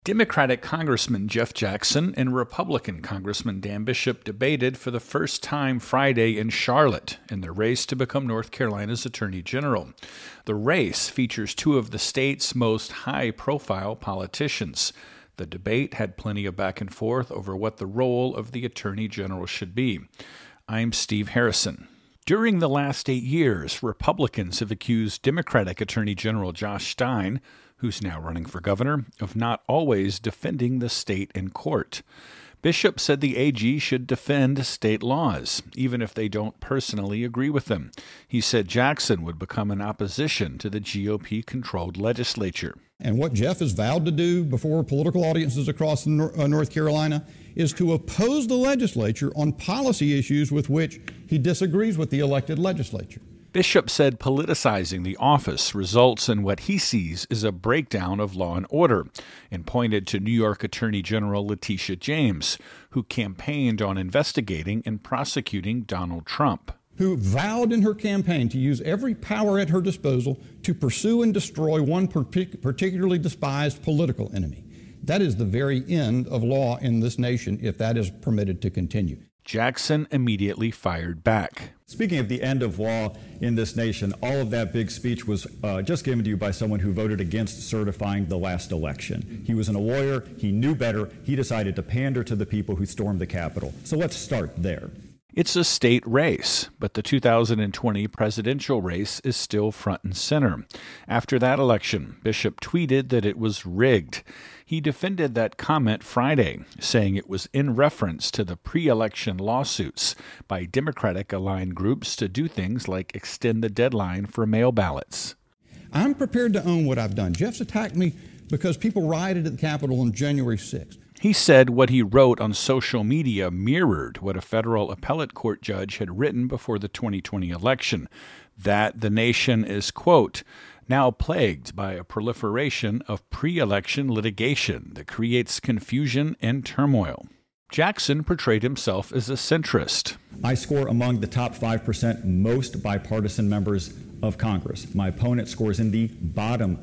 Democratic Congressman Jeff Jackson and Republican Congressman Dan Bishop debated for the first time Friday in Charlotte in their race to become North Carolina's Attorney General. The race features two of the state's most high-profile politicians. The debate had plenty of back and forth over what the role of the Attorney General should be. I'm Steve Harrison. During the last 8 years, Republicans have accused Democratic Attorney General Josh Stein, who's now running for governor, of not always defending the state in court. Bishop said the AG should defend state laws, even if they don't personally agree with them. He said Jackson would become an opposition to the GOP-controlled legislature. And what Jeff has vowed to do before political audiences across North Carolina is to oppose the legislature on policy issues with which he disagrees with the elected legislature. Bishop said politicizing the office results in what he sees as a breakdown of law and order, and pointed to New York Attorney General Letitia James, who campaigned on investigating and prosecuting Donald Trump. Who vowed in her campaign to use every power at her disposal to pursue and destroy one particularly despised political enemy. That is the very end of law in this nation if that is permitted to continue. Jackson immediately fired back. Speaking of the end of law in this nation, all of that big speech was just given to you by someone who voted against certifying the last election. He was a lawyer. He knew better. He decided to pander to the people who stormed the Capitol. So let's start there. It's a state race, but the 2020 presidential race is still front and center. After that election, Bishop tweeted that it was rigged. He defended that comment Friday, saying it was in reference to the pre-election lawsuits by Democratic-aligned groups to do things like extend the deadline for mail ballots. I'm prepared to own what I've done. Jeff's attacked me because people rioted at the Capitol on January 6th. He said what he wrote on social media mirrored what a federal appellate court judge had written before the 2020 election, that the nation is, quote, now plagued by a proliferation of pre-election litigation that creates confusion and turmoil. Jackson portrayed himself as a centrist. I score among the top 5% most bipartisan members of Congress. My opponent scores in the bottom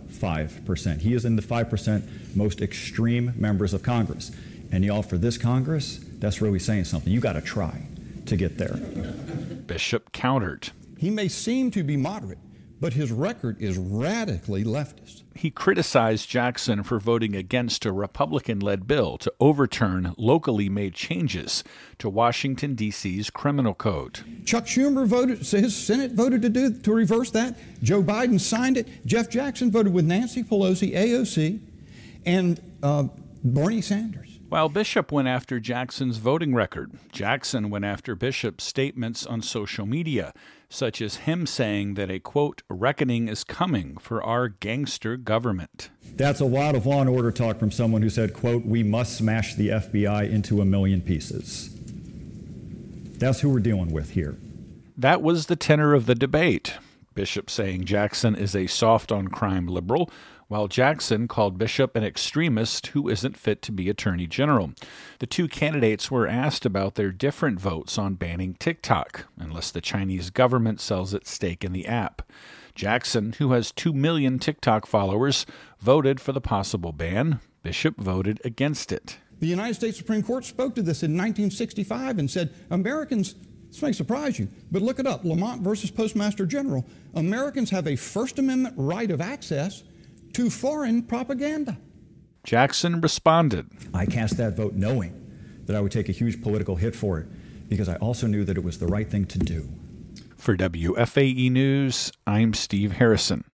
5%. He is in the 5% most extreme members of Congress. And y'all, for this Congress, that's really saying something. You got to try to get there. Bishop countered. He may seem to be moderate, but his record is radically leftist. He criticized Jackson for voting against a Republican-led bill to overturn locally made changes to Washington, D.C.'s criminal code. Chuck Schumer voted, his Senate voted to reverse that. Joe Biden signed it. Jeff Jackson voted with Nancy Pelosi, AOC, and Bernie Sanders. While Bishop went after Jackson's voting record, Jackson went after Bishop's statements on social media, such as him saying that a, quote, reckoning is coming for our gangster government. That's a lot of law and order talk from someone who said, quote, we must smash the FBI into a million pieces. That's who we're dealing with here. That was the tenor of the debate. Bishop saying Jackson is a soft-on-crime liberal, while Jackson called Bishop an extremist who isn't fit to be Attorney General. The two candidates were asked about their different votes on banning TikTok, unless the Chinese government sells its stake in the app. Jackson, who has 2 million TikTok followers, voted for the possible ban. Bishop voted against it. The United States Supreme Court spoke to this in 1965 and said, Americans, this may surprise you, but look it up, Lamont versus Postmaster General, Americans have a First Amendment right of access to foreign propaganda. Jackson responded. I cast that vote knowing that I would take a huge political hit for it because I also knew that it was the right thing to do. For WFAE News, I'm Steve Harrison.